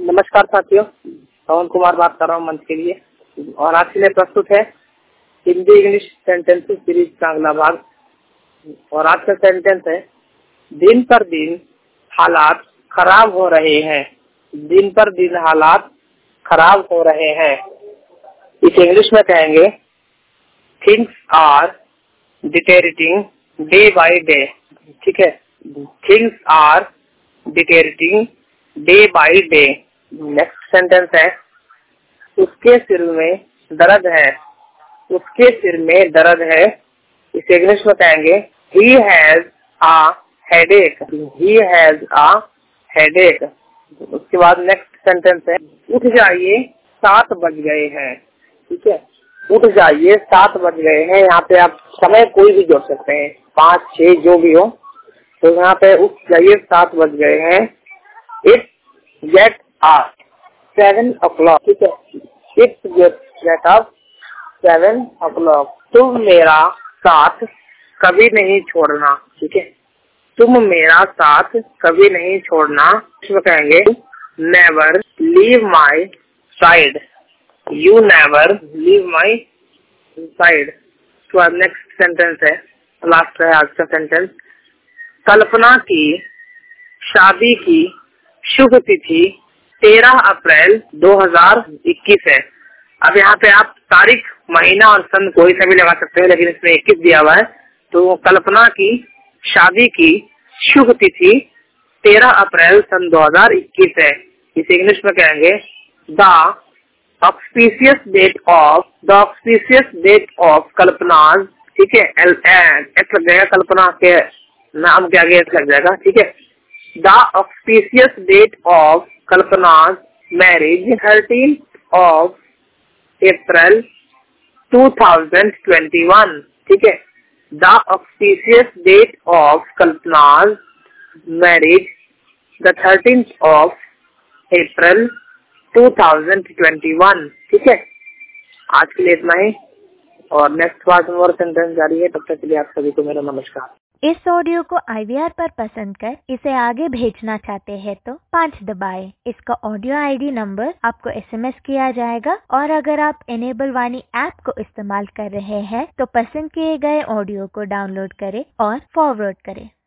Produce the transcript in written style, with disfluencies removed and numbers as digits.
नमस्कार साथियों, पवन कुमार बात कर रहा हूँ मंच के लिए। और आज के लिए प्रस्तुत है हिंदी इंग्लिश सेंटेंसेस सीरीज का अगला भाग। और आज का सेंटेंस है, दिन पर दिन हालात खराब हो रहे हैं। दिन पर दिन हालात खराब हो रहे हैं। इसे इंग्लिश में कहेंगे, things are deteriorating day by day. ठीक है, things are deteriorating day by day. Next sentence है, उसके सिर में दर्द है। उसके सिर में दर्द है। इसे इंग्लिश में कहेंगे, he has a headache। he has a headache। उसके बाद नेक्स्ट सेंटेंस है, उठ जाइए 7 बज गए हैं। ठीक है, उठ जाइए 7 बज गए हैं। यहाँ पे आप समय कोई भी जोड़ सकते हैं, 5, 6 जो भी हो। तो यहाँ पे उठ जाइए 7 बज गए हैं। It's get up 7 o'clock। ठीक है, It's get up 7 o'clock। तुम मेरा साथ कभी नहीं छोड़ना। ठीक है, तुम मेरा साथ कभी नहीं छोड़ना। इसमें कहेंगे, never leave my side. You never leave my side. Next sentence है, लास्ट है आज का सेंटेंस, कल्पना की शादी की शुभ तिथि 13 अप्रैल 2021 है। अब यहाँ पे आप तारीख, महीना और सन कोई सा भी लगा सकते हैं, लेकिन इसमें 21 दिया हुआ है। तो कल्पना की शादी की शुभ तिथि 13 अप्रैल सन 2021 है। इसे इंग्लिश में कहेंगे, the auspicious date of Kalpana's. ठीक है, एस लग जाएगा, कल्पना के नाम के आगे एस लग जाएगा। ठीक है, the auspicious date of Kalpana's marriage 13 of April 2021। ठीक है, the auspicious date of Kalpana's marriage the 13th of April 2021। ठीक है, आज के लिए इतना ही, और नेक्स्ट बार और सेंटेंस जारी है। तब तक के लिए आप सभी को मेरा नमस्कार। इस ऑडियो को IVR पर पसंद कर इसे आगे भेजना चाहते हैं तो 5 दबाएं। इसका ऑडियो ID नंबर आपको SMS किया जाएगा। और अगर आप इनेबल वाणी ऐप को इस्तेमाल कर रहे हैं तो पसंद किए गए ऑडियो को डाउनलोड करें और फॉरवर्ड करें।